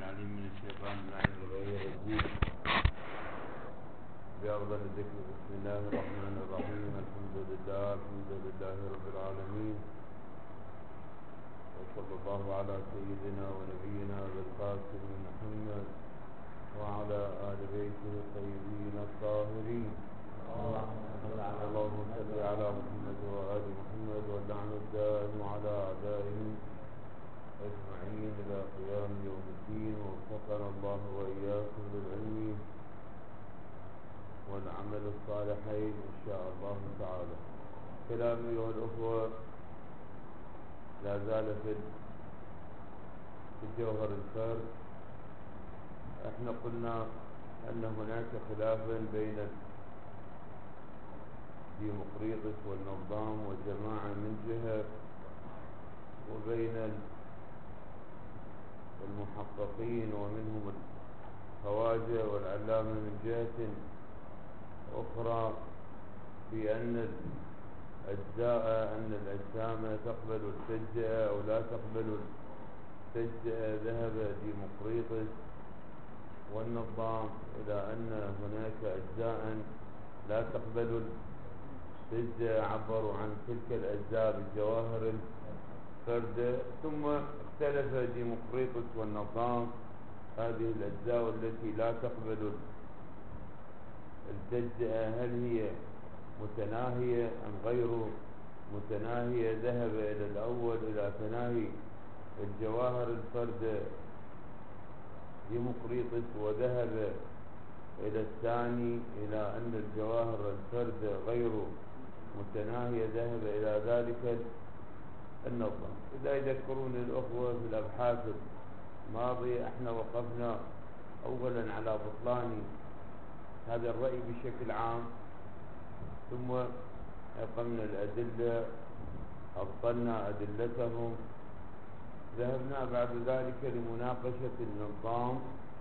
العليم من الشيطان اللعين الغير الرجيم. بأفضل الذكر بسم الله الرحمن الرحيم. الحمد لله رب العالمين، وصلى الله على سيدنا ونبينا بالقاسم محمد وعلى آل بيته الطيبين الطاهرين. اللهم صل على محمد وآل محمد، واللعن الدائم على أعدائهم أجمعين إلى قيام يوم الدين. ووفقنا الله وإياكم للعلم والعمل الصالحين إن شاء الله تعالى. كلامي أيها الأخوة لا زال في جوهر الفرد. احنا قلنا أن هناك خلافا بين ديمقريطس والنظام والجماعة من جهة، وبين المحققين ومنهم الخواجة والعلامة من جهة أخرى، في أن الأجسام تقبل التجزئة أو لا تقبل التجزئة. ذهب ديمقريطس والنظام إلى أن هناك أجزاء لا تقبل التجزئة، عبروا عن تلك الأجزاء بالجواهر الفردة. ثم اختلف ديمقريطس والنظام هذه الأجزاء التي لا تقبل التجزئة هل هي متناهية أم غير متناهية. ذهب إلى الأول إلى تناهي الجواهر الفردة ديمقريطس، وذهب إلى الثاني إلى أن الجواهر الفردة غير متناهية، ذهب إلى ذلك النظام. إذا يذكرون الأخوة في الأبحاث الماضية احنا وقفنا أولا على بطلان هذا الرأي بشكل عام، ثم أقمنا الأدلة، أبطلنا أدلتهم، ذهبنا بعد ذلك لمناقشة النظام،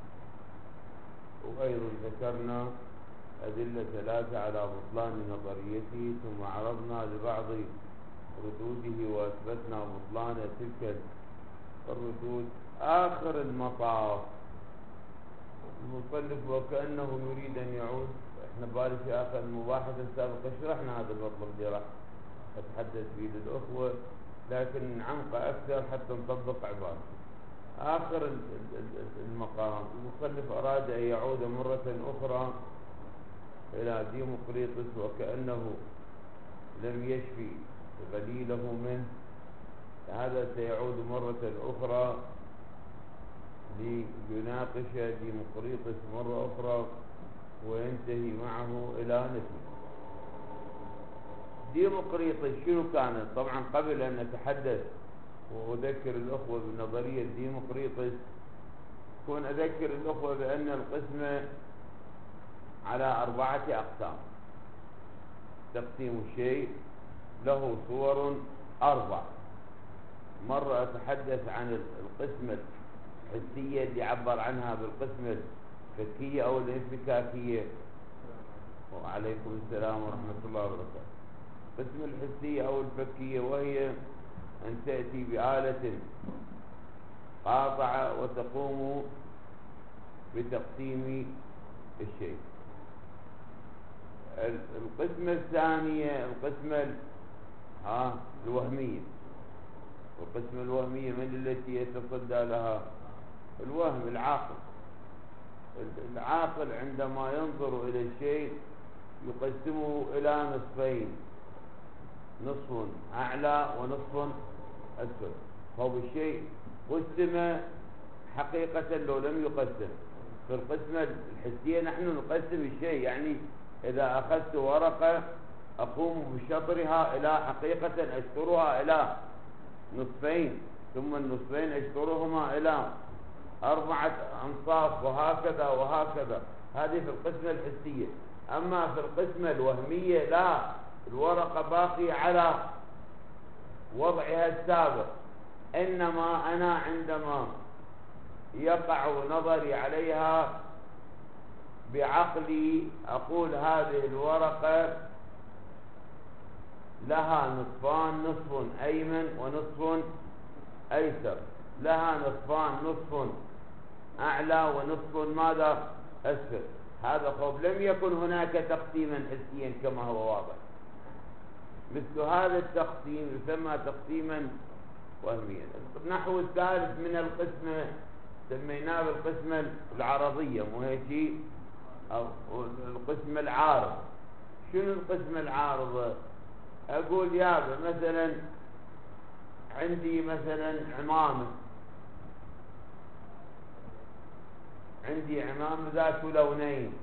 وأيضا ذكرنا أدلة 3 على بطلان نظريته، ثم عرضنا لبعض ردوده وأثبتنا بطلان تلك الردود. آخر المطاف المصنف وكأنه يريد أن يعود، احنا بالي في آخر المباحثة السابقة شرحنا هذا المطلب اللي راح أتحدث فيه للأخوة، لكن نعمق أكثر حتى نطبق عبارة. آخر المقام المصنف أراد أن يعود مرة أخرى إلى ديمقريطس وكأنه لم يشفي غليله منه، هذا سيعود مرة أخرى ليناقش ديمقريطس مرة أخرى وينتهي معه إلى نتيجة. ديمقريطس شنو كانت؟ طبعا قبل أن نتحدث وأذكر الأخوة بنظرية ديمقريطس، كون أذكر الأخوة بأن القسمة على 4 أقسام. تقسيم الشيء له صور 4. مرة أتحدث عن القسمة الحسية اللي عبر عنها بالقسمة الفكية أو الانفكاكية. وعليكم السلام ورحمة الله وبركاته. القسمة الحسية أو الفكية وهي أن تأتي بآلة قاطعة وتقوم بتقسيم الشيء. القسمة الثانية القسمة الوهمية. والقسمة الوهمية من التي يتصدى لها؟ الوهم، العاقل. العاقل عندما ينظر إلى الشيء يقسمه إلى نصفين، نصف أعلى ونصف أسفل. فهو الشيء قسم حقيقة لو لم يقسم. في القسمة الحسية نحن نقسم الشيء، يعني إذا أخذت ورقة أقوم بشطرها إلى حقيقة أشطرها إلى نصفين، ثم النصفين أشطرهما إلى 4 أنصاف، وهكذا وهكذا. هذه في القسمة الحسية. أما في القسمة الوهمية لا، الورقة باقية على وضعها السابق، إنما أنا عندما يقع نظري عليها بعقلي أقول هذه الورقة لها نصفان، نصف أيمن ونصف أيسر، لها نصفان، نصف أعلى ونصف ماذا أسفل. هذا خوف. لم يكن هناك تقسيما حسيا كما هو واضح. مثل هذا التقسيم يسمى تقسيما وهميا. النحو الثالث من القسمة سميناه بالقسمة العرضية، مو هيك، أو القسم العارض. شنو القسم العارض؟ أقول يابا مثلا عندي مثلا عمامة، عندي عمامة ذات لونين،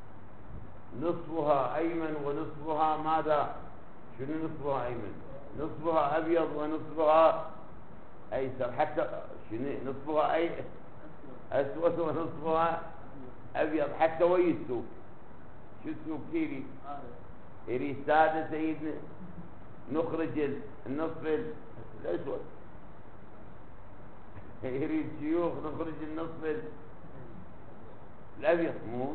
نصفها أيمن ونصفها ماذا؟ شنو نصفها أيمن؟ نصفها أبيض ونصفها أيسر. حتى شنو نصفها أسود ونصفها أبيض. حتى وين السوق؟ شو السوق كيري؟ يريد سادة سيدنا نخرج النصف الأسود، يريد شيوخ نخرج النصف الأبيض. مو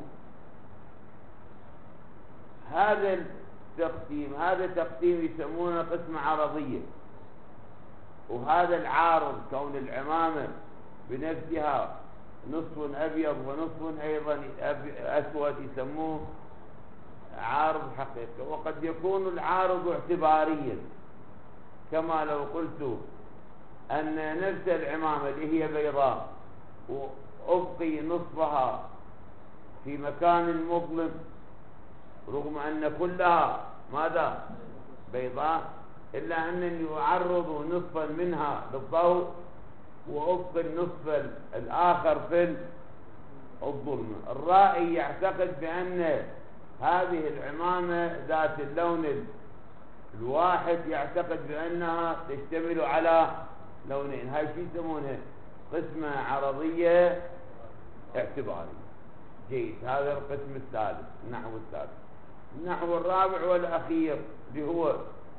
هذا التقسيم، هذا تقسيم يسمونه قسمة عرضية. وهذا العارض كون العمامة بنفسها نصف أبيض ونصف أيضا أسود يسموه عارض حقيقي. وقد يكون العارض اعتباريا، كما لو قلت أن نفس العمامة اللي هي بيضاء وأبقي نصفها في مكان مظلم رغم أن كلها ماذا بيضاء، إلا أنني أعرض نصفا منها للضوء وأبقي النصف الآخر في الظلمة. الرائي يعتقد بأن هذه العمامة ذات اللون الواحد يعتقد بأنها تشتمل على لونين. هاي شو يسمونها؟ قسمة عرضية اعتبارية. جيد. هذا القسم الثالث، النحو الثالث. النحو الرابع والأخير اللي هو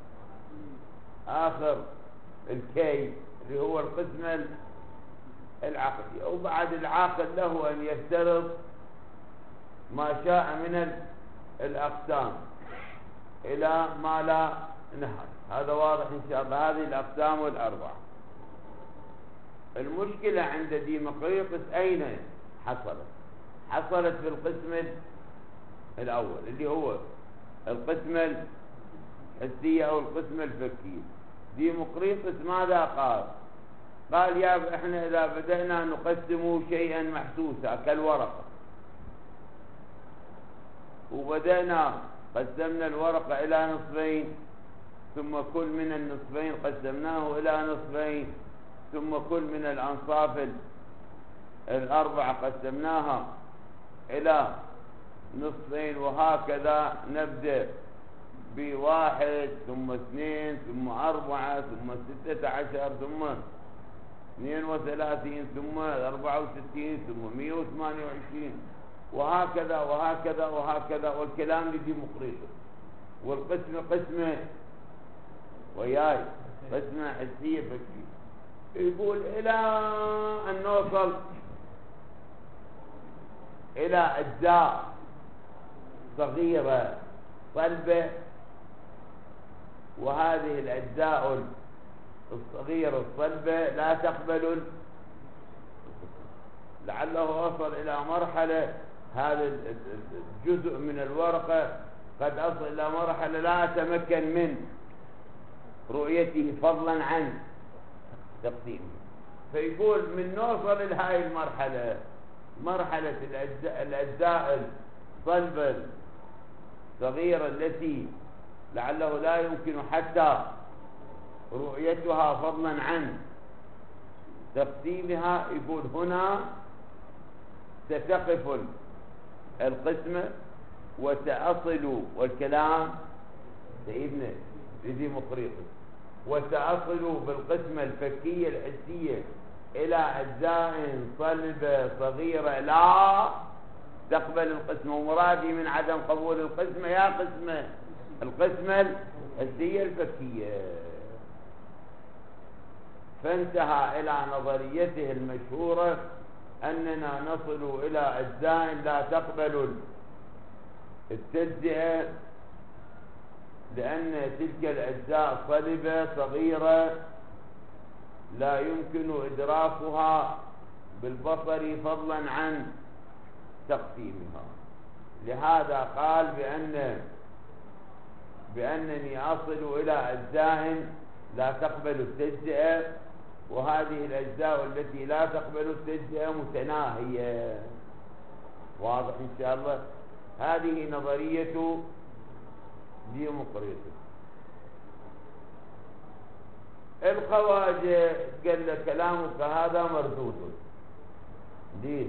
آخر الكي، اللي هو القسم العقدي. وبعد العاقد له أن يفترض ما شاء من الأقسام إلى ما لا نهاية. هذا واضح إن شاء الله. هذه الأقسام الأربعة. المشكلة عند ديمقريطس أين حصلت؟ حصلت في القسم الأول اللي هو القسم الحسية أو القسم الفكي. ديمقريطس ماذا قال؟ قال يا احنا إذا بدأنا نقسم شيئا محسوسا كالورقة، وبدأنا قسمنا الورقة إلى نصفين، ثم كل من النصفين قسمناه إلى نصفين، ثم كل من الأنصاف الأربعة قسمناها إلى نصفين، وهكذا نبدأ بواحد ثم اثنين ثم أربعة ثم 16 ثم 32 ثم 64 ثم 128 وهكذا وهكذا وهكذا. والكلام لديمقريطس. والقسمة قسمة وياي قسمة حسية فكرية. يقول إلى أن نوصل إلى أجزاء صغيرة صلبة، وهذه الأجزاء الصغيرة الصلبة لا تقبل. لعله وصل إلى مرحلة هذا الجزء من الورقة قد أصل إلى مرحلة لا أتمكن من رؤيته فضلا عن تقسيمه. فيقول من نوصل إلى هذه المرحلة، مرحلة الأجزاء الصلبة الصغيرة التي لعله لا يمكن حتى رؤيتها فضلا عن تقسيمها، يقول هنا ستقف القسمة وسأصل، والكلام سيدنا لديمقريطس، وسأصل بالقسمة الفكية الحسية إلى أجزاء صلبة صغيرة لا تقبل القسمة. ومرادي من عدم قبول القسمة يا قسمة القسمة الحسية الفكية. فانتهى إلى نظريته المشهورة أننا نصل إلى أجزاء لا تقبل التجزئة، لأن تلك الأجزاء صلبة صغيرة لا يمكن إدراكها بالبصر فضلا عن تقسيمها. لهذا قال بأنني أصل إلى أجزاء لا تقبل التجزئة، وهذه الأجزاء التي لا تقبل التجزئة متناهية. واضح إن شاء الله؟ هذه نظرية ديمقريطس. الخواجة قال له كلامك هذا مردود. ليه؟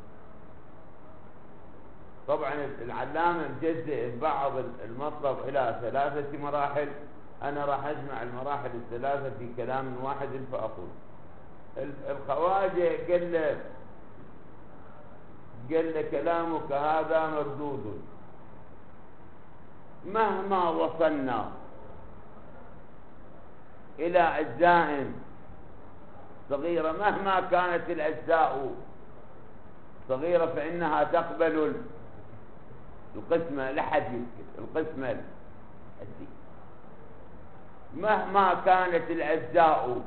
طبعا العلامة مجزئ بعض المطلب إلى 3 مراحل، أنا راح أجمع المراحل ال3 في كلام واحد فأقول. الخواجة قال له كلامك هذا مردود مهما وصلنا إلى أجزاء صغيرة، مهما كانت الأجزاء صغيرة فإنها تقبل القسمة. لحد يسكت القسمة الحسية. مهما كانت الأجزاء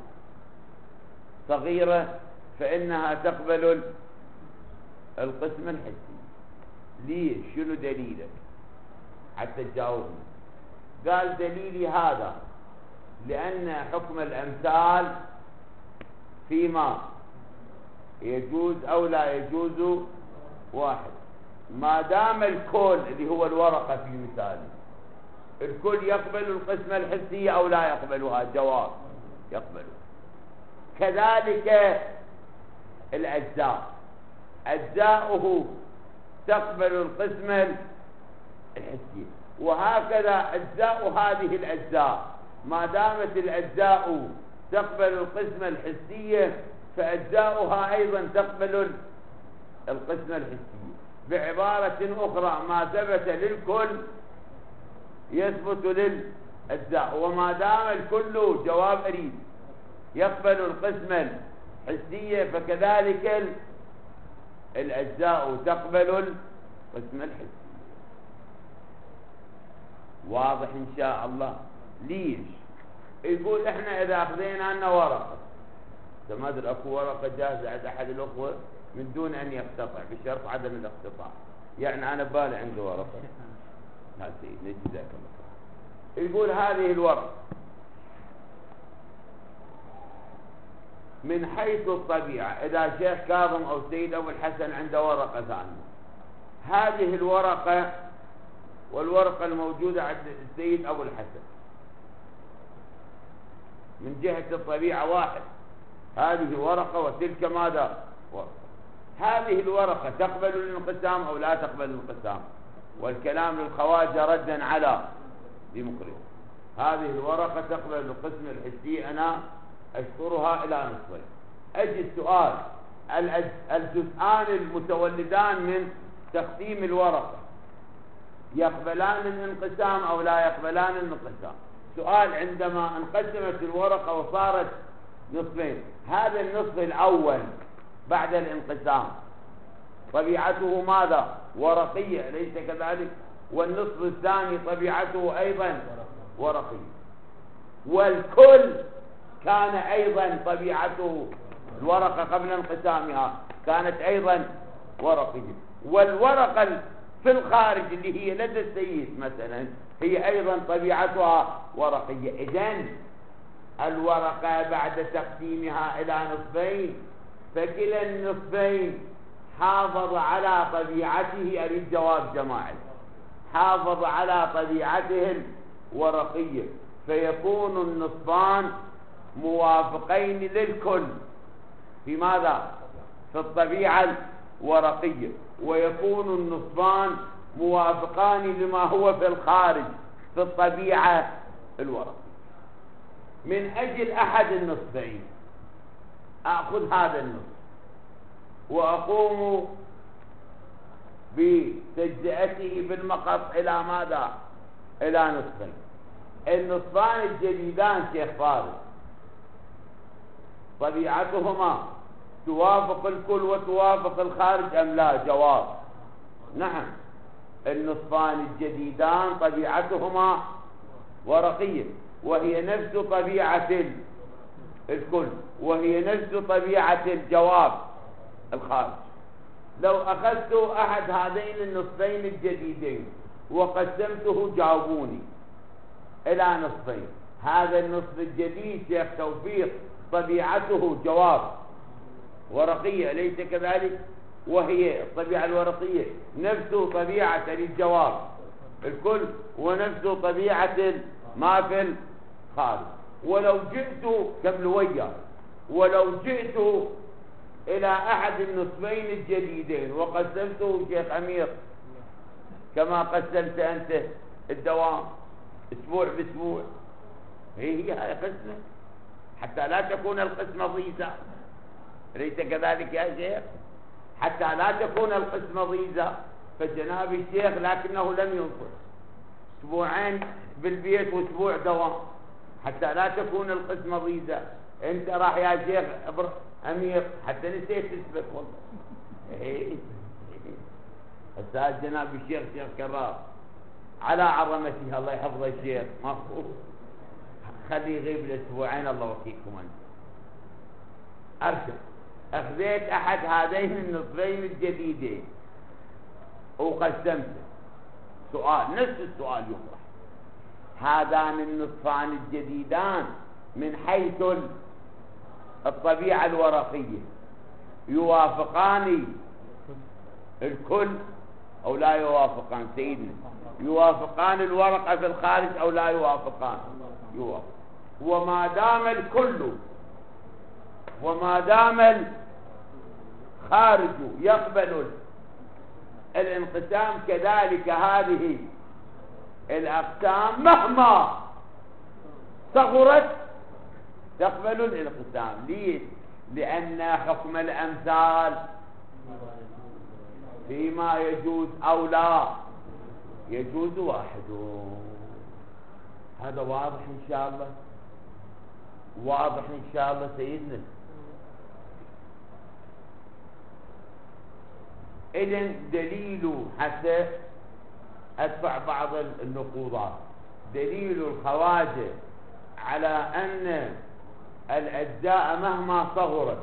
صغيرة فإنها تقبل القسمة الحسية. ليش؟ شنو دليلك حتى تجاوبني؟ قال دليلي هذا لأن حكم الأمثال فيما يجوز أو لا يجوز واحد. ما دام الكل اللي هو الورقة في مثالي الكل يقبل القسمة الحسية أو لا يقبلها؟ جواب يقبل. كذلك الأجزاء، أجزاؤه تقبل القسمة الحسية، وهكذا أجزاء هذه الأجزاء ما دامت الأجزاء تقبل القسمة الحسية فأجزاؤها أيضا تقبل القسمة الحسية. بعبارة أخرى ما ثبت للكل يثبت للأجزاء، وما دام الكل جواب أريد يقبل القسمة الحسية فكذلك الأجزاء تقبل القسمة الحسية. واضح إن شاء الله؟ ليش؟ يقول إحنا إذا أخذنا لنا ورقة، ما أدري أكو ورقة جاهزة عند أحد الأخوة من دون أن يقتطع بشرط عدم الاقتطاع. يعني أنا ببالي عندي ورقة. لا سيد نجي ذاك الله. يقول هذه الورقة من حيث الطبيعة، إذا شيخ كاظم أو سيد أبو الحسن عنده ورقة ثانية، هذه الورقة والورقة الموجودة عند السيد أبو الحسن من جهة الطبيعة واحد. هذه ورقة وتلك ماذا؟ ورقة. هذه الورقة تقبل الانقسام أو لا تقبل الانقسام؟ والكلام للخواجة ردا على ديمقريطس. هذه الورقة تقبل القسم الحسي، أنا أشطرها إلى نصفين. أجي السؤال، الجزءان المتولدان من تقسيم الورقة يقبلان الانقسام أو لا يقبلان الانقسام؟ سؤال، عندما انقسمت الورقة وصارت نصفين، هذا النصف الأول بعد الانقسام طبيعته ماذا؟ ورقية، ليس كذلك؟ والنصف الثاني طبيعته أيضا ورقية، والكل كان أيضا طبيعته الورقة قبل انقسامها كانت أيضا ورقية، والورقة في الخارج اللي هي لدى السيد مثلا هي أيضا طبيعتها ورقية. إذن الورقة بعد تقسيمها إلى نصفين فكلا النصفين حافظ على طبيعته. أريد جواب جماعي. حافظ على طبيعته الورقية، فيكون النصفان موافقين للكل في ماذا؟ في الطبيعة الورقية، ويكون النصفان موافقان لما هو في الخارج في الطبيعة الورقية. من أجل أحد النصفين أخذ هذا النصف وأقوم بتجزئته بالمقص إلى ماذا؟ إلى نصفين. النصفان الجديدان شيخ فارس طبيعتهما توافق الكل وتوافق الخارج أم لا؟ جواب نعم. النصفان الجديدان طبيعتهما ورقية، وهي نفس طبيعة الكل، وهي نفس طبيعة الجواب الخارج. لو أخذت أحد هذين النصفين الجديدين وقسمته جاوبوني إلى نصفين. هذا النصف الجديد شيخ توفيق طبيعته جواب ورقية أليس كذلك؟ وهي الطبيعة الورقية نفس طبيعة الجواب الكل ونفس طبيعة ما في الخارج. ولو جئت كملوية ولو جئت إلى أحد النصفين الجديدين وقسمته شيخ أمير كما قسمت أنت الدوام أسبوع بأسبوع، هي قسمة حتى لا تكون القسمة ضيزة، أليس كذلك يا شيخ؟ حتى لا تكون القسمة ضيزة. فجناب الشيخ لكنه لم ينصف أسبوعين بالبيت وأسبوع دوام حتى لا تكون القسمة ضيزة. أنت راح يا شيخ أمير حتى نسيت تثبت والله. أستاذ جناب الشيخ شيخ كرار على عظمته الله يحفظه الشيخ مفهوم، خليه يغيب الأسبوعين الله وكيلكم أنت. أرشد أخذت أحد هذين النصفين الجديدين وقسمته. سؤال نفس السؤال يطرح، هذان النصفان الجديدان من حيث الطبيعة الورقية يوافقان الكل أو لا يوافقان سيدنا؟ يوافقان الورقة في الخارج أو لا يوافقان؟ يوافق. وما دام الكل وما دام الخارج يقبل الانقسام كذلك هذه الأقسام مهما صغرت تقبل الانقسام. ليه؟ لأن حكم الأمثال فيما يجوز أو لا يجوز واحد. هذا واضح إن شاء الله، واضح إن شاء الله سيدنا. إذن دليل حتى أدفع بعض النقوضات، دليل الخواجة على أن الأجزاء مهما صغرت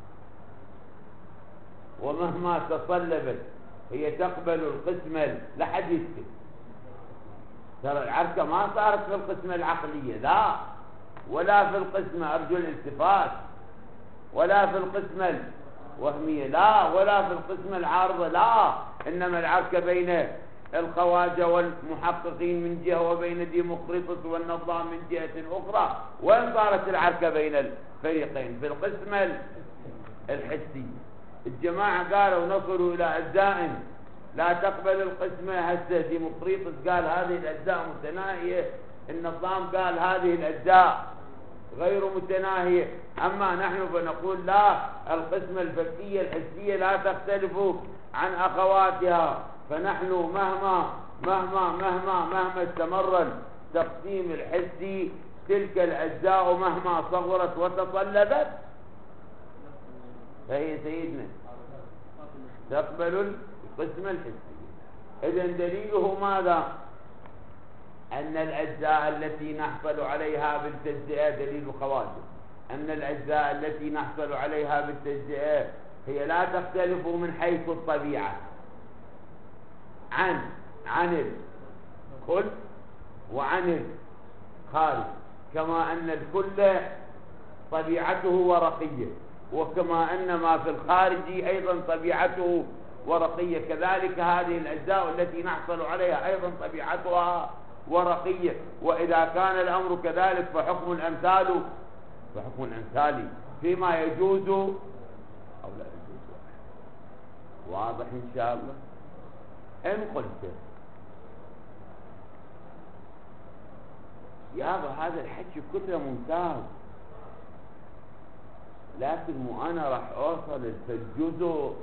ومهما تصلبت هي تقبل القسمة لحد يسكت. ترى العركة ما صارت في القسمة العقلية لا، ولا في القسمة أرجو الالتفات، ولا في القسمة الوهمية لا، ولا في القسمة العارضة لا، إنما العركة بين الخواجة والمحققين من جهة وبين ديمقريطس والنظام من جهة أخرى. وين صارت العركة بين الفريقين؟ في القسمة الحسية. الجماعة قالوا نصلوا إلى أجزاء لا تقبل القسمة، هسه ديمقريطس قال هذه الأجزاء متناهية، النظام قال هذه الأجزاء غير متناهية. أما نحن فنقول لا، القسمة الفكية الحسية لا تختلف عن أخواتها، فنحن مهما استمر التقسيم الحسي تلك الأجزاء مهما صغرت وتصلبت فهي سيدنا تقبل القسمة الحسية. إذن دليله ماذا؟ أن الأجزاء التي نحصل عليها بالتجزئة، دليل الخواجة أن الأجزاء التي نحصل عليها بالتجزئة هي لا تختلف من حيث الطبيعة عن الكل وعن الخارج، كما أن الكل طبيعته ورقية، وكما أن ما في الخارج أيضا طبيعته ورقية، كذلك هذه الأجزاء التي نحصل عليها أيضا طبيعتها ورقية. وإذا كان الأمر كذلك فحكم الأمثال فيما يجوز أو لا يجوز. واضح إن شاء الله؟ إن قلت يابا هذا الحكي كله ممتاز، لكن مو أنا راح أوصل الجزء،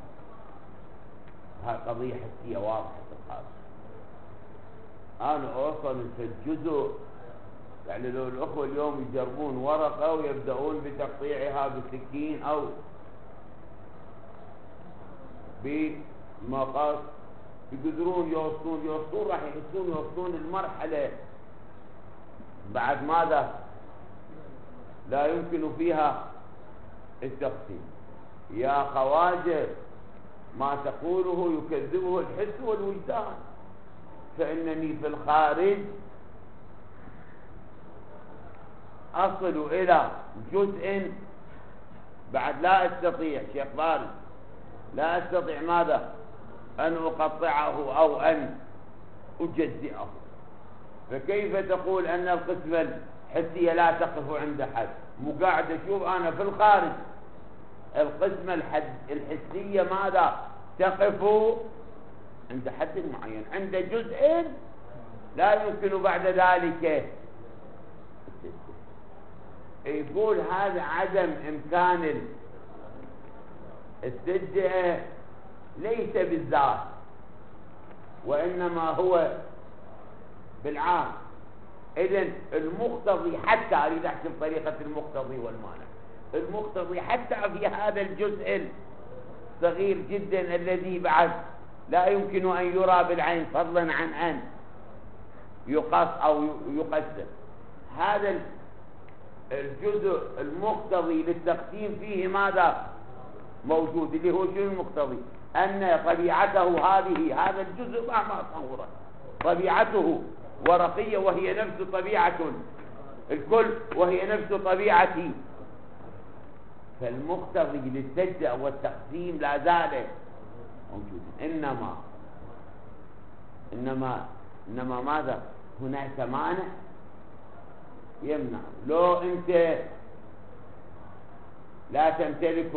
هاي قضية حسية واضحة الخاصة، أنا أوصل الجزء. يعني لو الأخوة اليوم يجربون ورقة ويبدأون بتقطيعها بالسكين أو بمقص يقدرون يوصلون راح يوصلون المرحلة بعد ماذا لا يمكن فيها التقسيم. يا خواجه ما تقوله يكذبه الحس والوجدان، فإنني في الخارج أصل إلى جزء بعد لا أستطيع شيخ فارس، لا أستطيع ماذا؟ أن أقطعه أو أن أجزئه. فكيف تقول أن القسمة الحسية لا تقف عند حد؟ مو قاعد أشوف أنا في الخارج القسمة الحسية ماذا؟ تقف عند حد معين، عند جزء لا يمكن بعد ذلك. يقول هذا عدم إمكان التجزئة ليس بالذات، وإنما هو بالعام. إذن المقتضي، حتى أريد أحسب طريقة المقتضي والمانع، المقتضي حتى في هذا الجزء الصغير جدا الذي بعد لا يمكن أن يرى بالعين فضلا عن أن يقص أو يقسم، هذا الجزء المقتضي للتقسيم فيه ماذا موجود؟ اللي هو شنو المقتضي؟ أن طبيعته هذا الجزء مهما صورت طبيعته ورقية، وهي نفس طبيعة الكل، وهي نفس طبيعتي. فالمقتضي للتجزئة والتقسيم لا زال موجودا. إنما ماذا؟ هناك مانع يمنع. لو أنت لا تمتلك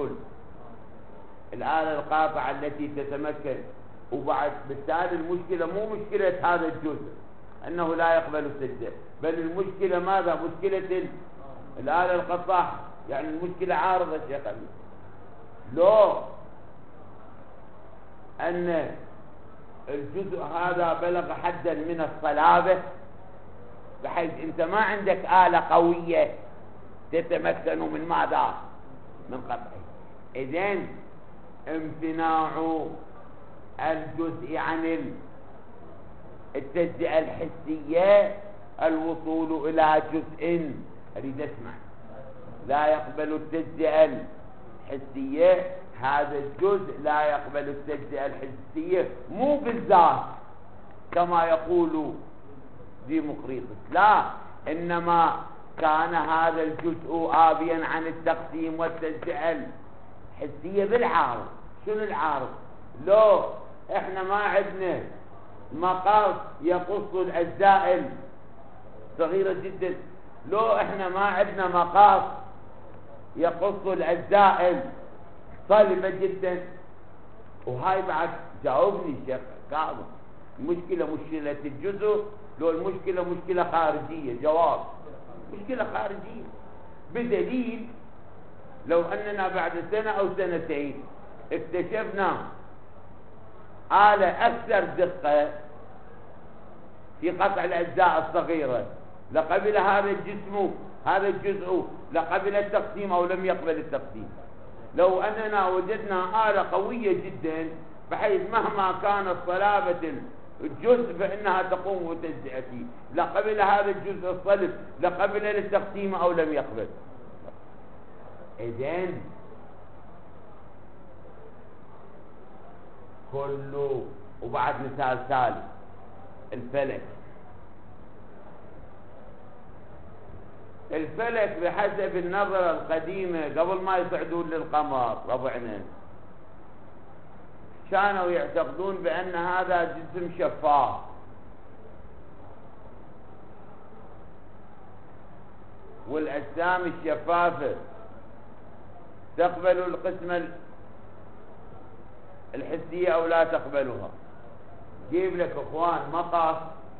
الآلة القاطعة التي تتمكن، وبعد بالتالي المشكلة مو مشكلة هذا الجزء أنه لا يقبل التجزئة، بل المشكلة ماذا؟ مشكلة الآلة القطاعة، يعني المشكلة عارضة شيخ أمين. لو أن الجزء هذا بلغ حدا من الصلابة بحيث أنت ما عندك آلة قوية تتمكن من ماذا؟ من قطعه، إذن امتناع الجزء عن التجزئة الحسية الوصول إلى جزء، أريد أسمع، لا يقبل التجزئة الحسية، هذا الجزء لا يقبل التجزئة الحسية مو بالذات كما يقول ديمقريطس، لا، إنما كان هذا الجزء آبيا عن التقسيم والتجزئة الحسية بالعارض. شنو العارض؟ لو احنا ما عندنا مقاس يقص الأجزاء صغيرة جدا، لو احنا ما عندنا مقاس يقص الأجزاء صلبة جدا، وهاي بعد جاوبني شيخ كاظم، المشكلة مشكلة الجزء، لو المشكلة مشكلة خارجية، جواب مشكلة خارجية، بدليل لو أننا بعد سنة أو سنتين اكتشفنا آلة أكثر دقة في قطع الأجزاء الصغيرة لقبل هذا الجزء لقبل التقسيم أو لم يقبل التقسيم. لو أننا وجدنا آلة قوية جدا بحيث مهما كانت صلابة الجزء فإنها تقوم بتجزئته، لقبل هذا الجزء الصلب لقبل التقسيم أو لم يقبل. إذن كله. وبعد مثال ثالث، الفلك بحسب النظرة القديمة قبل ما يصعدون للقمر ربعنا كانوا يعتقدون بأن هذا جسم شفاف، والأجسام الشفافة تقبل القسمة الحسية أو لا تقبلها. جيب لك اخوان مقاس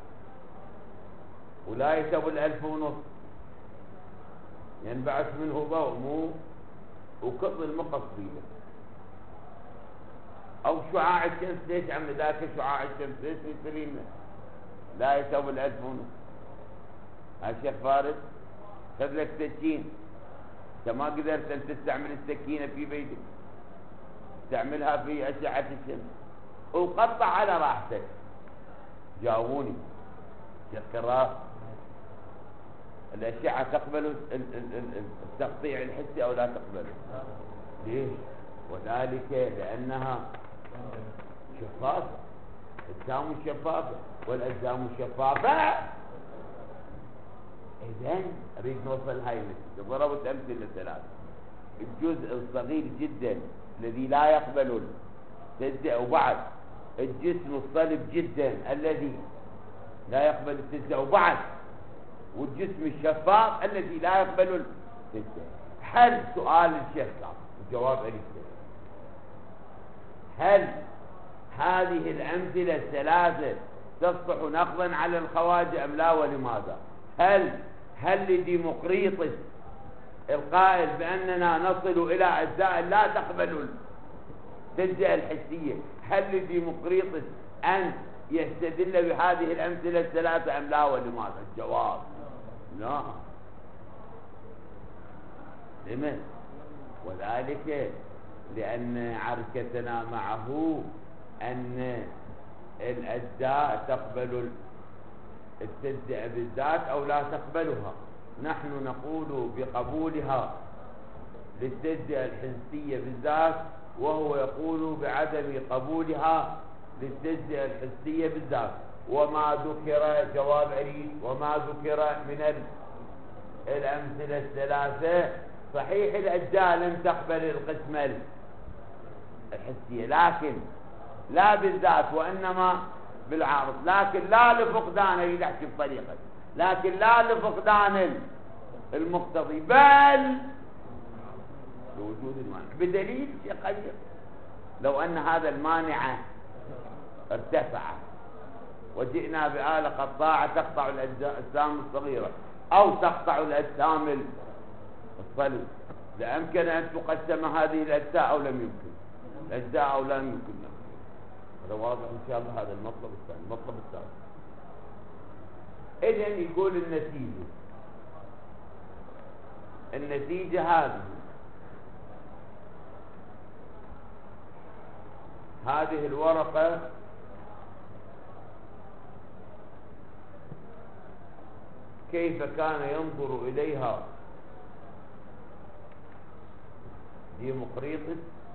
ولا يسوي 1500 ينبعث منه ضوء، مو وكض المقص فيه، او شعاع الشمس، ليش عم ذاك شعاع الشمس ليش يصير لا يسوي 1500. الشيخ فارس خذ لك سكين، انت ما قدرت ان تستعمل السكينة في بيتك، تعملها في أشعة الشمس وقطع على راحتك. جاوبوني شيخ كراس، الأشعة تقبل التقطيع الحسي أو لا تقبله؟ ليش؟ وذلك لأنها شفافة، أجسام شفافة، والأجسام الشفافة إذن أريد نوصل هاي النتيجة. ضربت أمثلة ثلاثة. الجزء الصغير جدا الذي لا يقبل التجزئة، وبعد الجسم الصلب جدا الذي لا يقبل التجزئة، وبعد والجسم الشفاف الذي لا يقبل التجزئة. هل سؤال الشيخ كاظم الجواب عليه هل هذه الأمثلة الثلاثة تصبح نقضا على الخواجة أم لا، ولماذا؟ هل لديمقريطس القائل بأننا نصل إلى أجزاء لا تقبل التجزئة الحسية، هل لديمقريطس أن يستدل بهذه الأمثلة الثلاثة أم لا، ولماذا؟ الجواب لا. لماذا؟ وذلك لأن عركتنا معه أن الأجزاء تقبل التجزئة بالذات أو لا تقبلها. نحن نقول بقبولها للتجزئة الحسية بالذات، وهو يقول بعدم قبولها للتجزئة الحسية بالذات. وما ذكر جواب عريض وما ذكر من الأمثلة الثلاثة صحيح الأجزاء لم تقبل القسمة الحسية، لكن لا بالذات وإنما بالعارض، لكن لا لفقدان، يحكي بطريقة، لكن لا لفقدان المقتضي بل لوجود المانع، بدليل شيء قليل. لو أن هذا المانع ارتفع وجئنا بآلة قطاعة تقطع الأجسام الصغيرة أو تقطع الأجسام الصلب، لأمكن أن تقسم هذه الأجزاء أو لم يمكن الأجزاء أو لم يمكن. هذا واضح إن شاء الله. هذا المطلب الثاني. المطلب الثالث إذن يقول النتيجة هذه الورقة كيف كان ينظر إليها ديمقريطس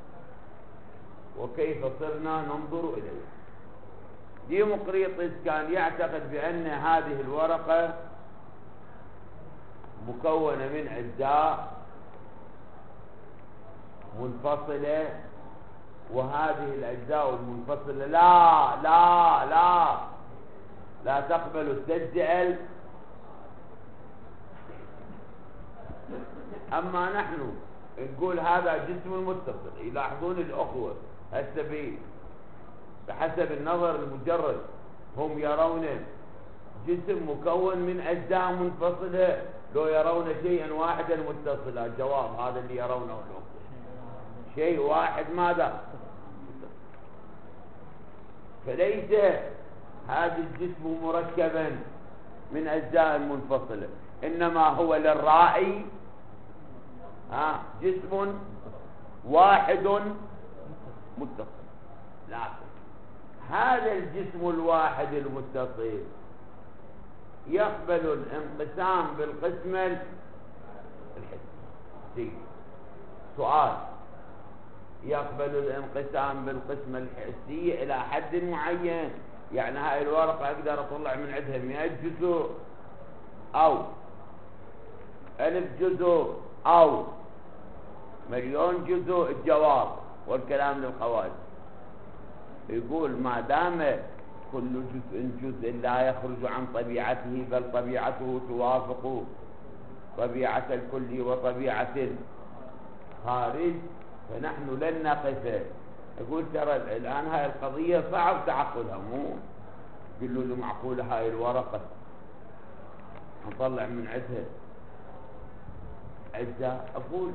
وكيف صرنا ننظر إليها. ديمقريطس كان يعتقد بأن هذه الورقة مكونة من أجزاء منفصلة، وهذه الأجزاء المنفصلة لا تقبل التجزئة. أما نحن نقول هذا جسم متصل. يلاحظون الأخوة هسه بحسب النظر المجرد هم يرون جسم مكون من أجزاء منفصلة، لو يرون شيئا واحدا متصلا. الجواب هذا اللي يرونه الأخوة، شيء واحد ماذا؟ فليس هذا الجسم مركبا من أجزاء منفصلة، إنما هو للرائي جسم واحد متصل. لكن هذا الجسم الواحد المتصل يقبل الانقسام بالقسم الحسي. سؤال: يقبل الانقسام بالقسم الحسي إلى حد معين؟ يعني هاي الورقة أقدر أطلع من عندها 100 جزء أو 1000 جزء أو 1,000,000 جزء. الجواب والكلام للخوارج يقول ما دام كل جزء لا يخرج عن طبيعته، بل طبيعته توافق طبيعة الكل وطبيعة الخارج، فنحن لن نقف. يقول ترى الآن هاي القضية صعب تعقلها، مو قل له معقولة هاي الورقة نطلع من عندها أجزاء.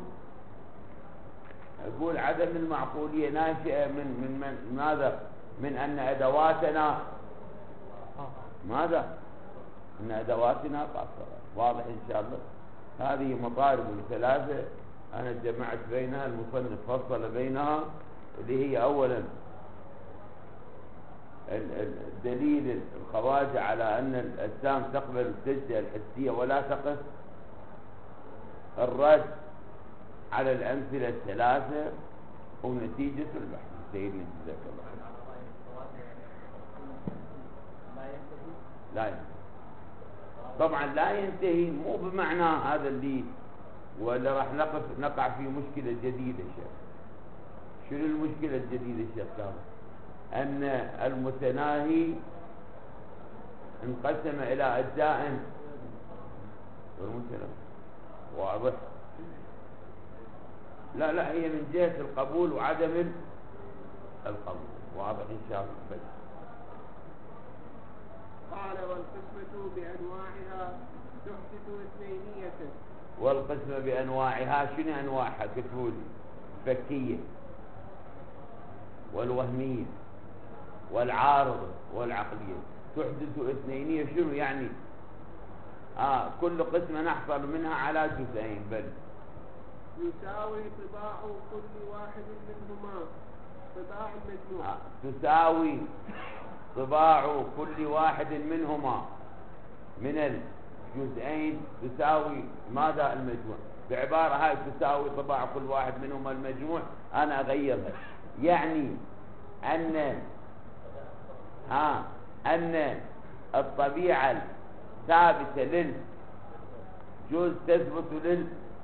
أقول عدم المعقولية ناشئة من ماذا؟ من أن أدواتنا ماذا؟ أن أدواتنا قاصرة. واضح إن شاء الله. هذه مطالب ثلاثة أنا جمعت بينها، المصنف فصل بينها، اللي هي أولا الدليل الخواجة على أن الأجسام تقبل التجزئة الحسية ولا تقف، الرد على الأمثلة الثلاثة، ونتيجة البحث. سيدنا جزاك الله خير. لا ينتهي. طبعا لا ينتهي مو بمعنى هذا اللي ولا راح نقع في مشكلة جديدة شيخ. شنو المشكلة الجديدة شيخ كامل؟ أن المتناهي انقسم إلى أجزاء واضح. لا هي من جهة القبول وعدم القبول. واضح إن شاء الله. بس قال والقسمة بأنواعها تحدث اثنينية. والقسمة بأنواعها شنو أنواعها؟ كتبوا لي. الفكية والوهمية والعارضة والعقلية. تحدث اثنينية شنو يعني؟ كل قسمة نحصل منها على جزئين. بل يساوي طباع كل واحد منهما طباع المجموع. تساوي طباع كل واحد منهما من الجزئين تساوي ماذا؟ المجموع. بعبارة هاي تساوي طباع كل واحد منهما المجموع. أنا أغيرها يعني أن الطبيعة ثابتة للجزء تثبت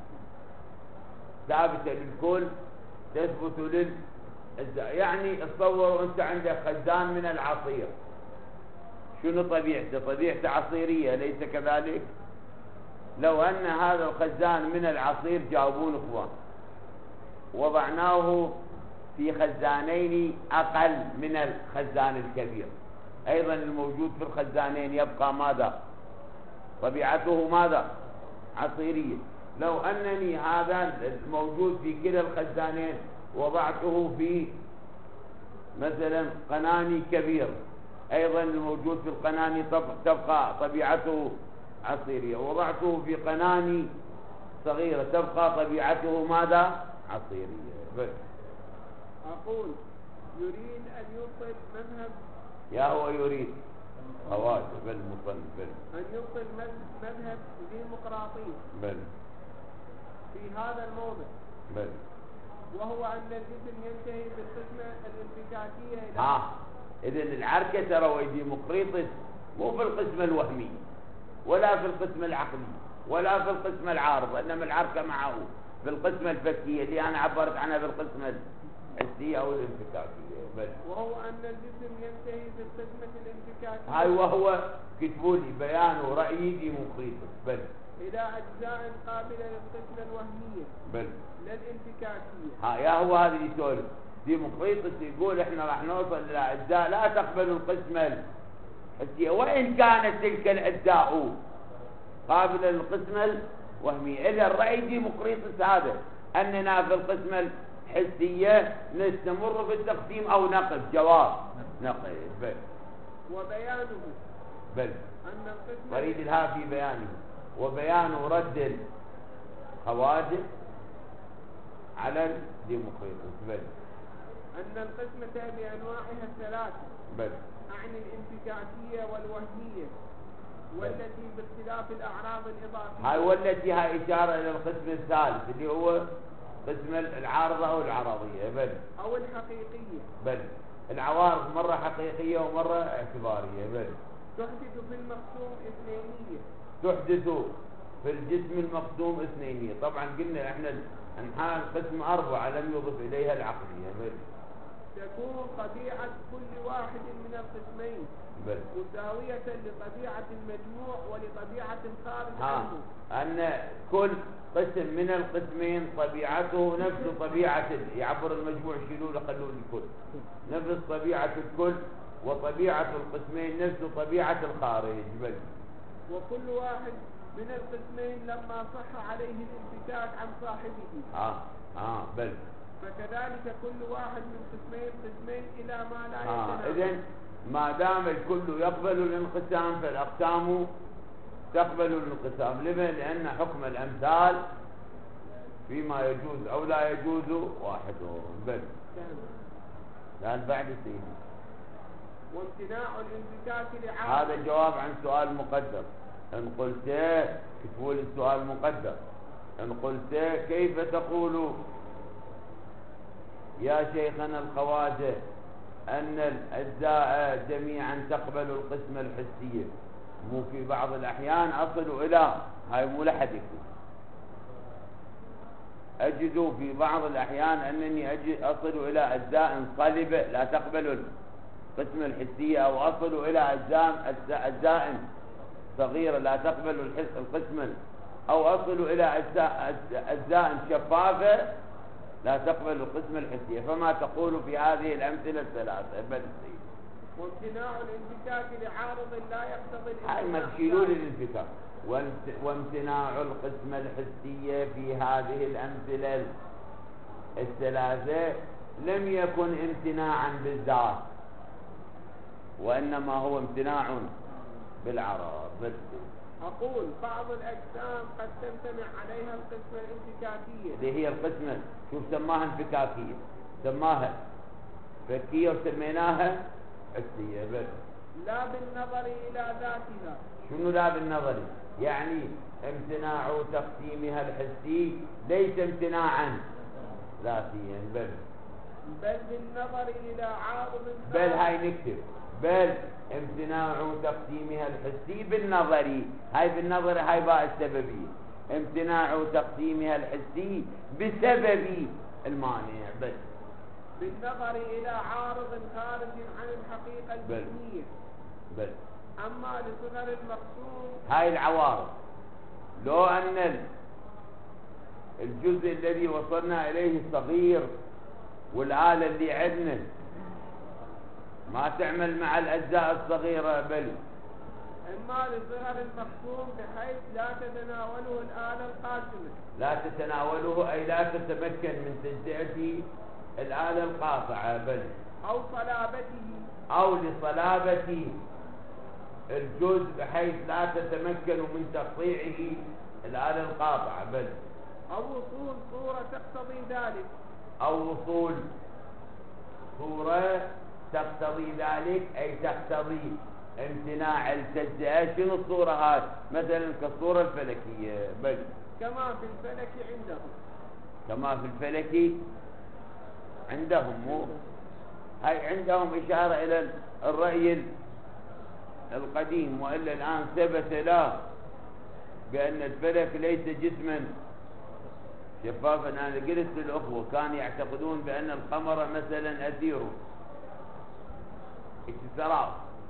ثابتة للكل تثبت يعني تصوروا أنت عندك خزان من العصير. شنو طبيعته؟ طبيعته عصيرية أليس كذلك؟ لو أن هذا الخزان من العصير جاوبون إخوان وضعناه في خزانين أقل من الخزان الكبير، أيضا الموجود في الخزانين يبقى ماذا؟ طبيعته ماذا؟ عصيرية. لو أنني هذا الموجود في كلا الخزانين وضعته في مثلا قناني كبير، أيضا الموجود في القناني تبقى طبيعته عصيرية. وضعته في قناني صغيرة تبقى طبيعته ماذا؟ عصيرية. بس أقول يريد أن يبطل مذهب هو يريد خواجة المصنف أن يبطل مذهب ديمقراطي في هذا الموضع وهو أن الجسم ينتهي بالقسمة الانفكاكية إلى إذن العركة ترى ديمقريطس مو في القسمة الوهمية ولا في القسمة العقلية ولا في القسمة العارضة، إنما العركة معه في القسمة الفكية اللي أنا عبرت عنها بالقسمة الحسية أو الانفكاكية. وهو أن الجسم ينتهي بالقسمة الانفكاكية. هاي وهو كتبوا لي بيان ورأي ديمقريطس إلى أجزاء قابلة للقسمة الوهمية لا الانفكاكية. هو هذا اللي يسولف. ديمقريطس يقول احنا راح نوصل إلى أجزاء لا تقبل القسمة الحسية وإن كانت تلك الأجزاء قابلة للقسمة الوهمية. إذا الرأي ديمقريطس هذا أننا في القسمة الحسية نستمر بالتقسيم أو نقف. جواب نقف. وبيانه أن القسمة فريد الهافي بيانه وبيان رد الخواجة على الديمقريطس أن القسمة بأنواعها الثلاثة أعني الانفكاكية والوهمية والتي باختلاف الأعراض الإضافية. هاي والتي هاي إشارة إلى القسم الثالث اللي هو قسم العارضة أو العرضية أو الحقيقية. العوارض مرة حقيقية ومرة اعتبارية. تحدث في المقسوم اثنينية. تحدث في الجسم المقسوم اثنينية. طبعا قلنا احنا انحاء القسم 4 لم يضف إليها العقلية. تكون طبيعة كل واحد من القسمين مساوية لطبيعة المجموع ولطبيعة الخارج عنه. أن كل قسم من القسمين طبيعته نفس طبيعة يعبر المجموع شيلوا له خلوا الكل نفس طبيعة الكل وطبيعة القسمين نفس طبيعة الخارج. وكل واحد من القسمين لما صح عليه الانفكاك عن صاحبه فكذلك كل واحد من قسمين إلى ما لا يتناهى. إذن ما دام الكل يقبل الانقسام فالأقسام تقبل الانقسام. لما؟ لأن حكم الأمثال فيما يجوز أو لا يجوز واحد. لأن بعد سيدي وامتناع الانفكاك هذا جواب عن سؤال مقدر. إن قلت كتبوا لي السؤال مقدر. إن قلت كيف تقول يا شيخنا الخواجة أن الأجزاء جميعا تقبل القسمة الحسية، مو في بعض الأحيان أصل إلى، هاي مو لحد يكتب، أجد في بعض الأحيان أنني أصل إلى أجزاء صلبة لا تقبل القسمة الحسية، أو أصل إلى أجزاء صغيرة لا تقبل القسمة، أو أصل إلى أجزاء شفافة لا تقبل القسمة الحسية. فما تقول في هذه الأمثلة الثلاثة؟ بل وامتناع الانفكاك لعارض لا يقتضي هاي ما تشيلوا لي الانفكاك، وامتناع القسمة الحسية في هذه الأمثلة الثلاثة لم يكن امتناعا بالذات، وإنما هو امتناع بالعرض. أقول بعض الأجسام قد تمتنع عليها القسمة الانفكاكية، اللي هي القسمة شوف سماها انفكاكية، سماها فكية وسميناها حسية، بس لا بالنظر إلى ذاتها. شنو لا بالنظر؟ يعني امتناع تقسيمها الحسي ليس امتناعا ذاتيا، بل بالنظر إلى عارض، بل هاي نكتب بل امتناع تقسيمها الحسي بالنظر، هاي بالنظر هاي باء السببية، امتناع تقسيمها الحسي بسبب المانع، بس بالنظر إلى عارض خارج عن الحقيقة الجسمية. بل أما لصغر المقسوم هاي العوارض، لو أن الجزء الذي وصلنا إليه صغير والآلة اللي عندنا ما تعمل مع الأجزاء الصغيرة، بل إما لصغر المقسوم بحيث لا تتناوله الآلة القاسمة، لا تتناوله أي لا تتمكن من تجزئة الآلة القاطعة، بل أو صلابته، أو لصلابة الجزء بحيث لا تتمكن من تقطيعه الآلة القاطعة، بل أو وصول صورة تقتضي ذلك، أو وصول صورة تقتضي ذلك، أي تقتضي امتناع التجزئة. شنو الصورة هاي؟ مثلا كالصورة الفلكية، بل كما في الفلك عندهم، كما في الفلك عندهم، مو هاي عندهم إشارة إلى الرأي القديم، وإلا الآن ثبت له بأن الفلك ليس جسما شفافا. أنا قلت للأخوة كانوا يعتقدون بأن القمر مثلا أثيره اكتسراف،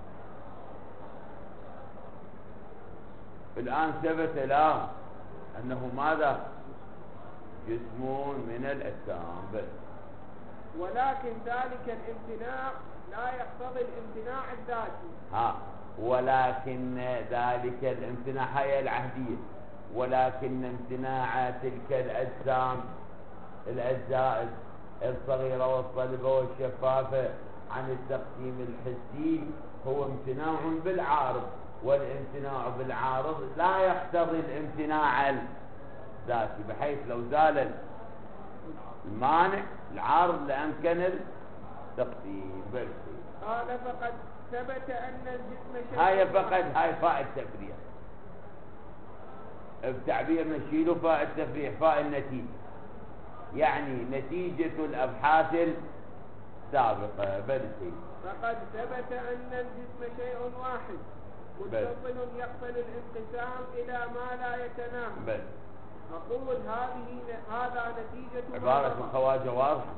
الآن ثبت له أنه ماذا؟ جسم من الأجسام، بس ولكن ذلك الامتناع لا يقتضي الامتناع الذاتي. ولكن ذلك الامتناع هي العهدية، ولكن امتناع تلك الأجسام الأجزاء الصغيرة والصلبة والشفافة عن التقسيم الحسي هو امتناع بالعارض، والامتناع بالعارض لا يقتضي الامتناع الذاتي، بحيث لو زال المانع العارض لأمكن التقسيم. قال فقد ثبت أن الجسم شيء، هاي فقد هاي فاء التفريع، بتعبير نشيله فاء التفريع فاء النتيجة، يعني نتيجة الأبحاث السابقة. بل فقد ثبت أن الجسم شيء واحد متصل يقبل الانقسام إلى ما لا يتناهى. بل أقول هذا نتيجة عبارة الخواجة واضحة،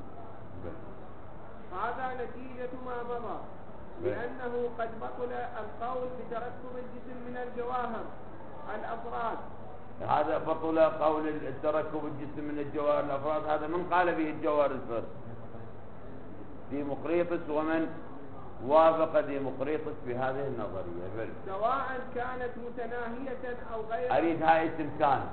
هذا نتيجة ما مضى، لأنه قد بطل القول بتركب الجسم من الجواهر الأفراد. هذا بطل قول التركب الجسم من الجواهر الأفراد، هذا من قال به الجوهر الفرد؟ ديمقريطس، ومن وافق ديمقريطس بهذه النظرية. بل سواء كانت متناهية أو غير، أريد هاي اسم كان،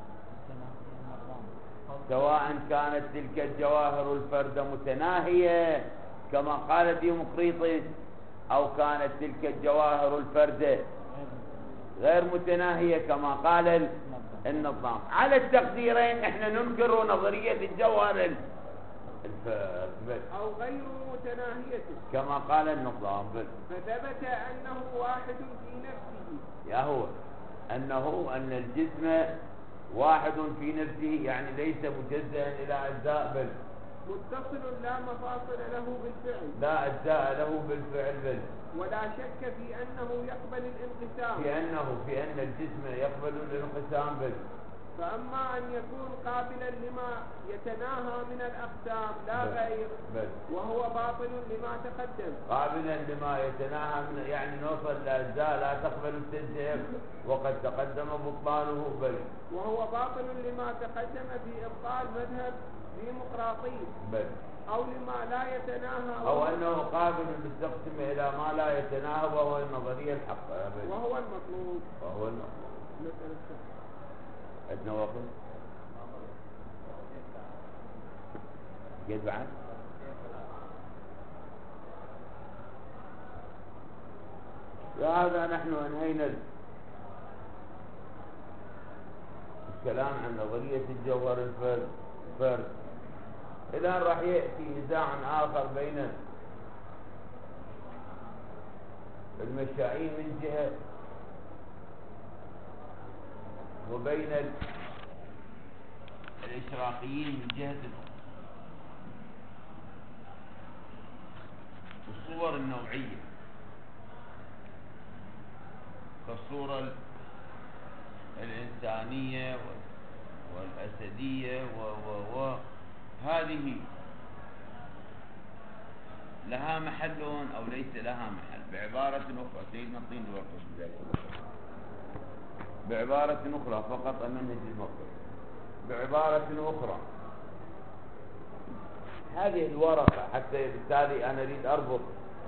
سواء كانت تلك الجواهر الفردة متناهية كما قال ديمقريطس، أو كانت تلك الجواهر الفردة غير متناهية كما قال النظام. على التقديرين احنا ننكر نظرية الجوهر الفرد أو غير متناهية كما قال النظام. فثبت أنه واحد في نفسه، يا هو أن الجسم واحد في نفسه، يعني ليس مجزئا إلى أجزاء، بل متصل لا مفاصل له بالفعل، لا أجزاء له بالفعل بل، ولا شك في أنه يقبل الانقسام، في أن الجسم يقبل الانقسام بل. فأما أن يكون قابلا لما يتناهى من الأقسام لا غير بل وهو باطل لما تقدم. قابلا لما يتناهى من، يعني نوصل لأجزاء لا تقبل التجزئة وقد تقدم بطلانه بل، وهو باطل لما تقدم في إبطال مذهب ديمقراطي بل، أو لما لا يتناهى، أو أنه قابل بالتقسيم إلى ما لا يتناهى وهو النظرية الحقة بل. وهو المطلوب. عندنا وقت قد بعد هذا نحن انهينا الكلام عن نظرية الجوهر الفرد. الآن راح يأتي نزاع آخر بين المشاعين من جهة وبين الإشراقيين من جهة أخرى. الصور النوعية كالصورة الإنسانية والأسدية هذه لها محل أو ليس لها محل. بعبارة أخرى سيدنا الطين بعبارة أخرى فقط أمنهج المطلب. بعبارة أخرى هذه الورقة، حتى بالتالي أنا أريد أربط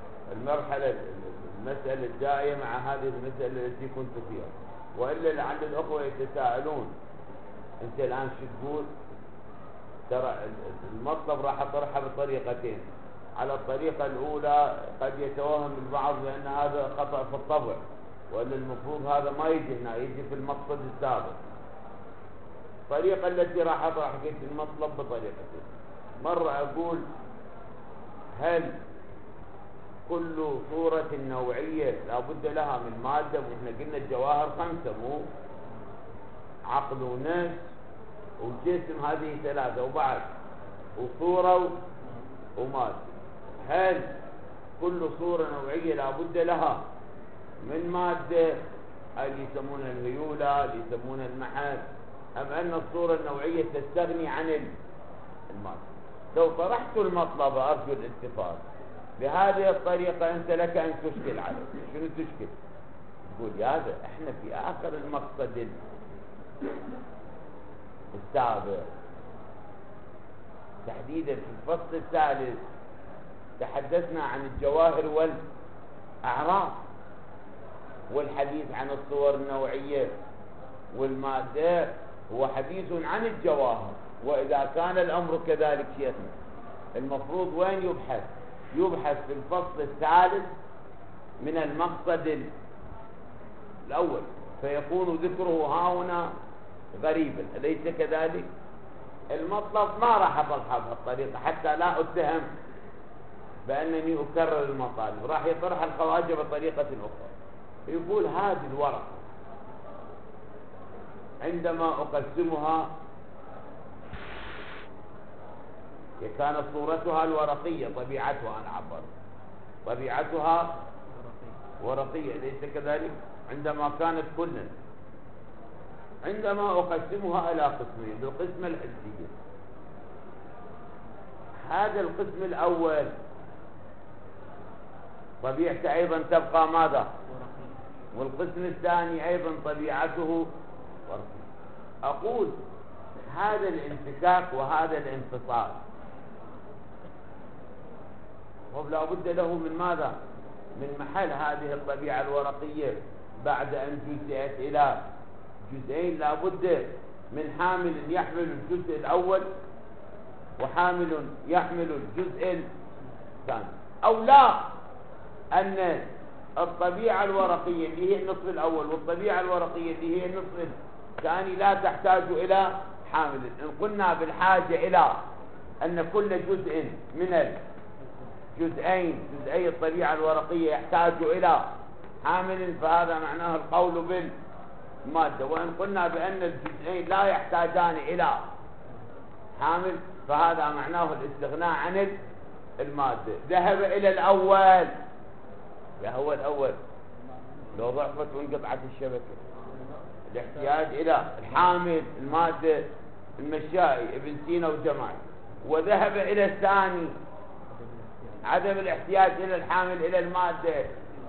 المسألة الجاية مع هذه المسألة التي كنت فيها، وإلا لعل الأخوة يتساءلون أنت الآن شو تقول؟ ترى المطلب راح أطرحها بطريقتين. على الطريقة الأولى قد يتوهم البعض بأن هذا خطأ في الطبع، وأن المفروض هذا ما يجي هنا، يجي في المقصد السابق. الطريقة التي راح أطرح فيها المطلب بطريقتين. مرة أقول هل كل صورة نوعية لابد لها من مادة؟ وإحنا قلنا الجواهر 5، مو عقل ونفس وجسم، هذه 3 وبعد وصورة ومادة. هل كل صورة نوعية لابد لها من مادة، اللي يسمونها الهيولة، اللي يسمونها المحل، أم أن الصورة النوعية تستغني عن المادة؟ لو طرحت المطلب أرجو الاتفاق بهذه الطريقة أنت لك أن تشكل عليه. شنو تشكل؟ تقول يا هذا احنا في آخر المقصد السابق، تحديدا في الفصل الثالث تحدثنا عن الجواهر والأعراف، والحديث عن الصور النوعية والمادة هو حديث عن الجواهر. وإذا كان الأمر كذلك شيخنا المفروض وين يبحث في الفصل الثالث من المقصد الأول، فيكون ذكره ها هنا غريبا، أليس كذلك؟ المطلب ما راح أطرحها بهالطريقة حتى لا أتهم بأنني أكرر المطالب، راح يطرح الخواجة بطريقة أخرى. يقول هذه الورقة عندما أقسمها كانت صورتها الورقية، طبيعتها أنا عبر طبيعتها ورقية، ليس كذلك؟ عندما كانت كلا، عندما أقسمها إلى قسمين، بالقسمة الحسية هذا القسم الأول طبيعته أيضا تبقى ماذا؟ والقسم الثاني أيضا طبيعته ورقية. أقول هذا الانفكاك وهذا الانفصال لا بد له من ماذا؟ من محل هذه الطبيعة الورقية بعد أن جزئت إلى جزئين، لا بد من حامل يحمل الجزء الأول وحامل يحمل الجزء الثاني، أو لا أن الطبيعة الورقية اللي هي النصف الأول والطبيعة الورقية اللي هي النصف الثاني لا تحتاج إلى حامل. إن قلنا بالحاجة إلى أن كل جزء من جزئي الطبيعة الورقية يحتاج إلى حامل فهذا معناه القول بالمادة. وإن قلنا بأن الجزئين لا يحتاجان إلى حامل فهذا معناه الاستغناء عن المادة. ذهب إلى الأول، يا هو الأول لو ضعفت وانقطعت الشبكة، الاحتياج إلى الحامل المادة المشائي ابن سينا وجمال. وذهب إلى الثاني عدم الاحتياج إلى الحامل إلى المادة،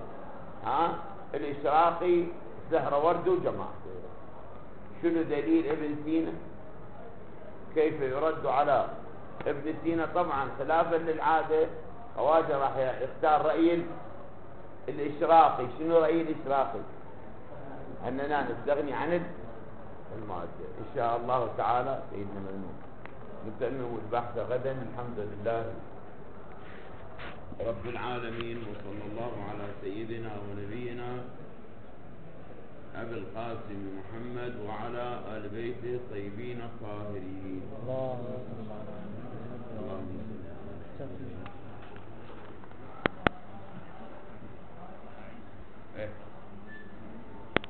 الإشراقي زهرورد وجمال. شنو دليل ابن سينا؟ كيف يرد على ابن سينا؟ طبعا خلافا للعادة خواجه راح يختار رأي الإشراقي. شنو رأي الإشراقي؟ أننا نستغني عن المادة. إن شاء الله تعالى سيدنا ممنون نتمم البحث غدا. الحمد لله رب العالمين، وصلى الله على سيدنا ونبينا أبي القاسم محمد وعلى آل بيته الطيبين الطاهرين. اللهم صل على